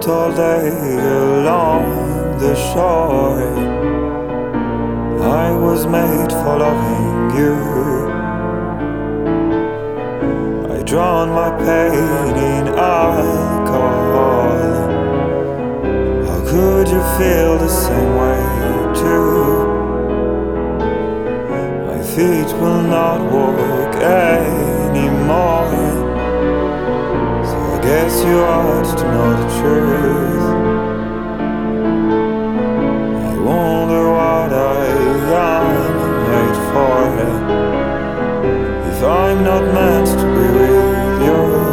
walked all day along the shore. I was made for loving you. I drown my pain in alcohol. How could you feel the same way too? My feet will not walk anymore. So I guess you ought to know the truth. I wonder what I am made for, if I'm not meant to be with you.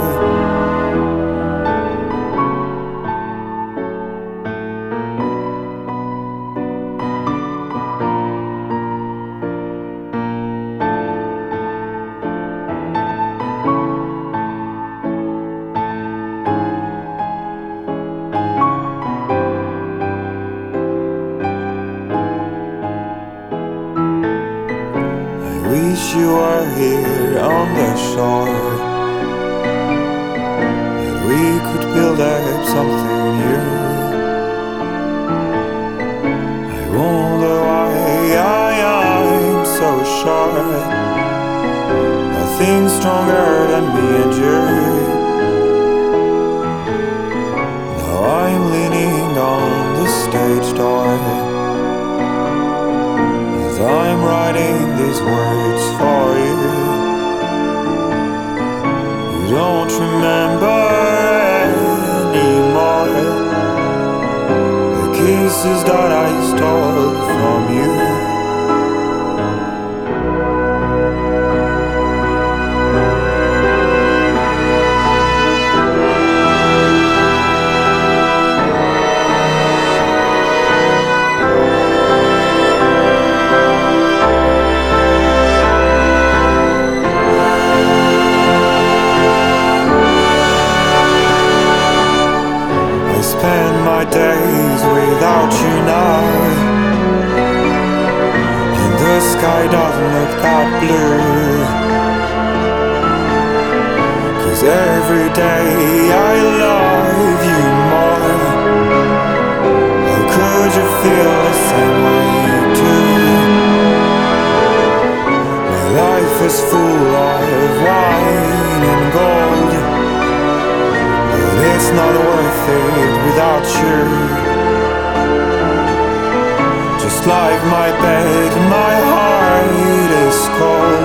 Wish you were here on the shore, that we could build up something new. I wonder why I'm so sure nothing's stronger than me and you. Now I'm leaning on the stage door, I'm writing these words for you. You don't remember anymore the kisses that I stole from you. Spend my days without you now, and the sky doesn't look that blue. 'Cause every day I love you more. How could you feel the same way too? My life is full of wine and gold, but it's not worth it without you. Just like my bed, my heart is cold.